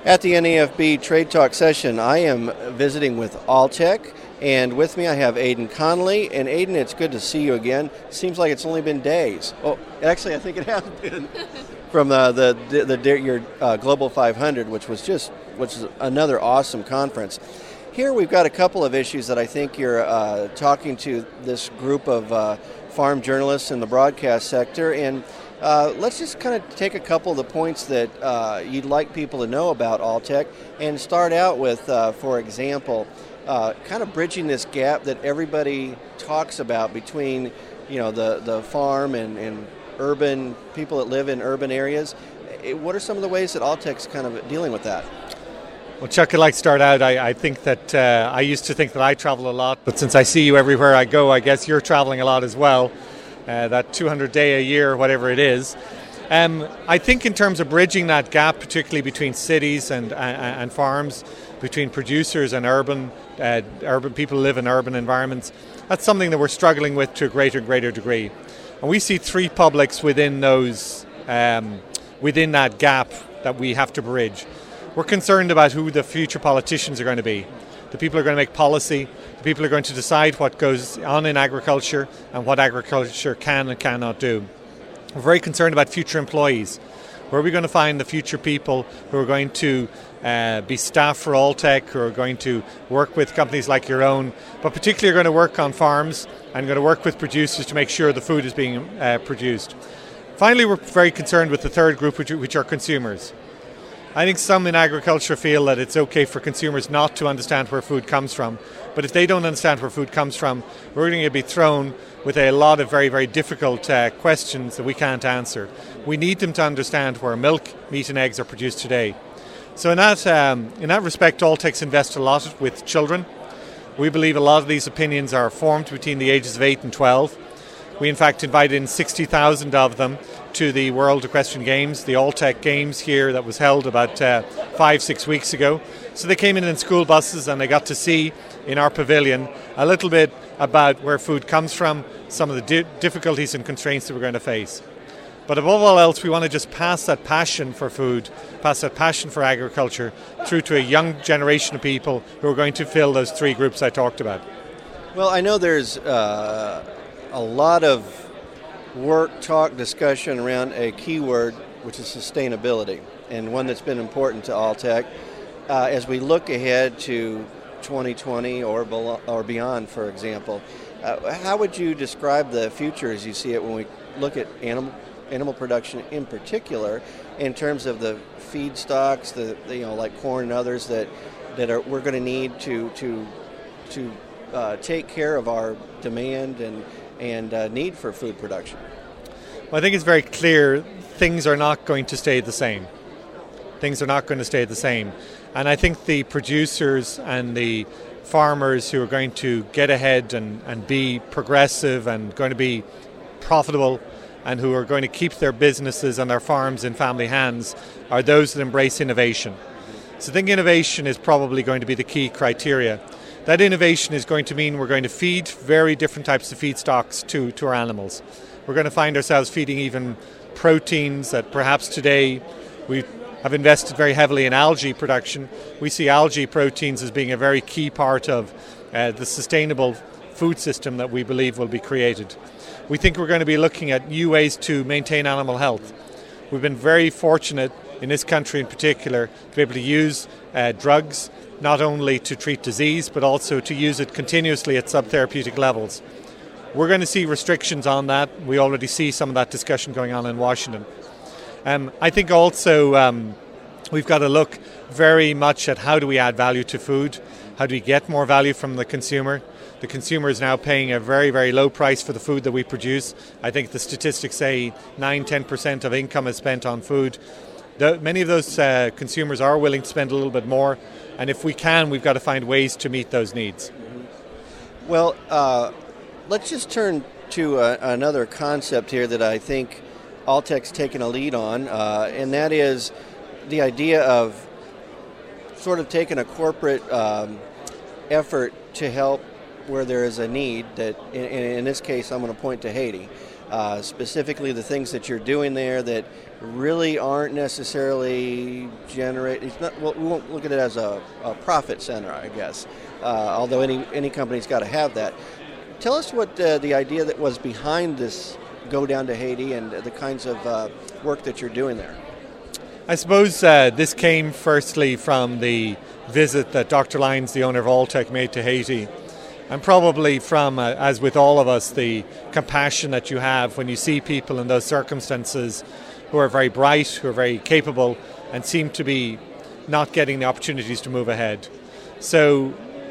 At the NAFB Trade Talk session, I am visiting with Alltech, and with me I have Aidan Connolly. And Aidan, it's good to see you again. Seems like it's only been days. Oh, actually, I think it has been from your Global 500, which is another awesome conference. Here we've got a couple of issues that I think you're talking to this group of farm journalists in the broadcast sector, and let's just kind of take a couple of the points that you'd like people to know about Alltech, and start out with, for example, kind of bridging this gap that everybody talks about between, the farm and urban people that live in urban areas. What are some of the ways that Alltech's kind of dealing with that? Well, Chuck, I'd like to start out. I think that I used to think that I travel a lot, but since I see you everywhere I go, I guess you're traveling a lot as well. That 200 day a year, whatever it is. I think in terms of bridging that gap, particularly between cities and farms, between producers and urban people who live in urban environments, that's something that we're struggling with to a greater and greater degree. And we see three publics within those, within that gap that we have to bridge. We're concerned about who the future politicians are going to be. The people who are going to make policy, the people who are going to decide what goes on in agriculture and what agriculture can and cannot do. We're very concerned about future employees. Where are we going to find the future people who are going to be staff for Alltech, who are going to work with companies like your own, but particularly are going to work on farms and going to work with producers to make sure the food is being produced. Finally, we're very concerned with the third group, which are consumers. I think some in agriculture feel that it's okay for consumers not to understand where food comes from. But if they don't understand where food comes from, we're going to be thrown with a lot of very, very difficult questions that we can't answer. We need them to understand where milk, meat and eggs are produced today. So in that respect, Alltech's invested a lot with children. We believe a lot of these opinions are formed between the ages of 8 and 12. We in fact invited in 60,000 of them to the World Equestrian Games, the Alltech Games here that was held about 5-6 weeks ago. So they came in school buses and they got to see in our pavilion a little bit about where food comes from, some of the difficulties and constraints that we're going to face. But above all else, we want to just pass that passion for food, pass that passion for agriculture through to a young generation of people who are going to fill those three groups I talked about. Well, I know there's a lot of work, talk, discussion around a keyword, which is sustainability, and one that's been important to Alltech. As we look ahead to 2020 or beyond, for example, how would you describe the future as you see it when we look at animal production in particular, in terms of the feedstocks, like corn and others that we're going to need to take care of our demand and need for food production? Well, I think it's very clear things are not going to stay the same. Things are not going to stay the same. And I think the producers and the farmers who are going to get ahead and be progressive and going to be profitable and who are going to keep their businesses and their farms in family hands are those that embrace innovation. So I think innovation is probably going to be the key criteria. That innovation is going to mean we're going to feed very different types of feedstocks to our animals. We're going to find ourselves feeding even proteins that perhaps today we have invested very heavily in algae production. We see algae proteins as being a very key part of the sustainable food system that we believe will be created. We think we're going to be looking at new ways to maintain animal health. We've been very fortunate in this country in particular to be able to use drugs not only to treat disease, but also to use it continuously at subtherapeutic levels. We're going to see restrictions on that. We already see some of that discussion going on in Washington. I think also we've got to look very much at how do we add value to food, how do we get more value from the consumer. The consumer is now paying a very, very low price for the food that we produce. I think the statistics say 9-10% of income is spent on food. Many of those consumers are willing to spend a little bit more, and if we can, we've got to find ways to meet those needs. Well, let's just turn to another concept here that I think Alltech's taken a lead on, and that is the idea of sort of taking a corporate effort to help where there is a need. That in this case, I'm going to point to Haiti. specifically the things that you're doing there that really aren't necessarily well, we won't look at it as a profit center, I guess, although any company's got to have that. Tell us what the idea that was behind this go down to Haiti and the kinds of work that you're doing there. I suppose this came firstly from the visit that Dr. Lyons, the owner of Alltech, made to Haiti. And probably from, as with all of us, the compassion that you have when you see people in those circumstances who are very bright, who are very capable, and seem to be not getting the opportunities to move ahead. So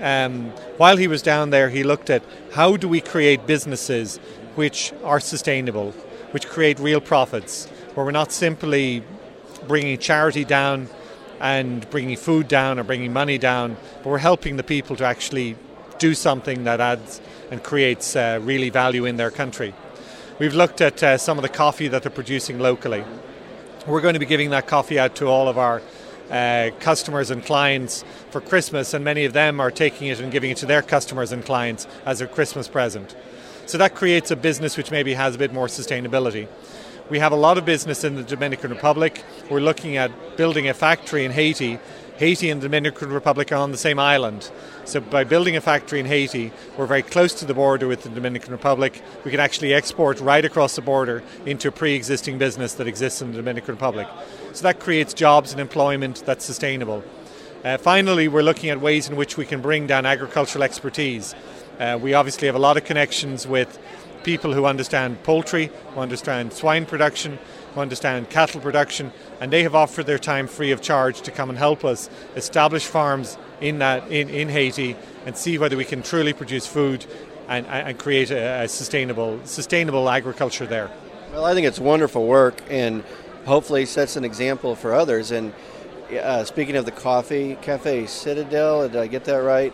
while he was down there, he looked at how do we create businesses which are sustainable, which create real profits, where we're not simply bringing charity down and bringing food down or bringing money down, but we're helping the people to actually do something that adds and creates really value in their country. We've looked at some of the coffee that they're producing locally. We're going to be giving that coffee out to all of our customers and clients for Christmas, and many of them are taking it and giving it to their customers and clients as a Christmas present. So that creates a business which maybe has a bit more sustainability. We have a lot of business in the Dominican Republic. We're looking at building a factory in Haiti. Haiti and the Dominican Republic are on the same island. So by building a factory in Haiti, we're very close to the border with the Dominican Republic. We can actually export right across the border into a pre-existing business that exists in the Dominican Republic. So that creates jobs and employment that's sustainable. Finally, we're looking at ways in which we can bring down agricultural expertise. We obviously have a lot of connections with people who understand poultry, who understand swine production, who understand cattle production, and they have offered their time free of charge to come and help us establish farms in Haiti and see whether we can truly produce food and create a sustainable agriculture there. Well, I think it's wonderful work and hopefully sets an example for others. And speaking of the coffee, Cafe Citadel, did I get that right?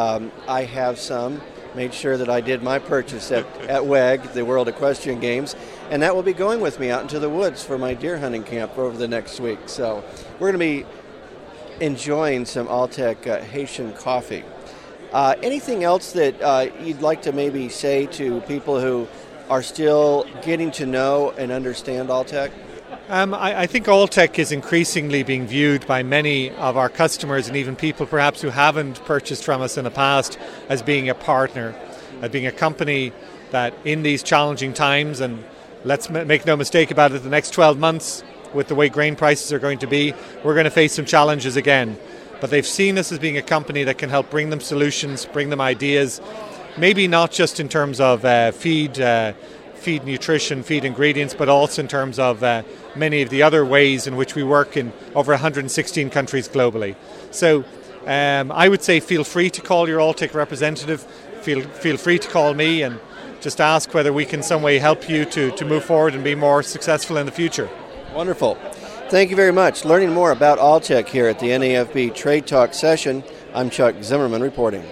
I have some. Made sure that I did my purchase at WEG, the World Equestrian Games, and that will be going with me out into the woods for my deer hunting camp over the next week. So we're going to be enjoying some Alltech Haitian coffee. Anything else that you'd like to maybe say to people who are still getting to know and understand Alltech? I think Alltech is increasingly being viewed by many of our customers and even people perhaps who haven't purchased from us in the past as being a partner, as being a company that in these challenging times, and let's make no mistake about it, the next 12 months with the way grain prices are going to be, we're going to face some challenges again. But they've seen us as being a company that can help bring them solutions, bring them ideas, maybe not just in terms of feed nutrition, feed ingredients, but also in terms of many of the other ways in which we work in over 116 countries globally. So I would say feel free to call your Alltech representative, feel free to call me and just ask whether we can some way help you to move forward and be more successful in the future. Wonderful. Thank you very much. Learning more about Alltech here at the NAFB Trade Talk session, I'm Chuck Zimmerman reporting.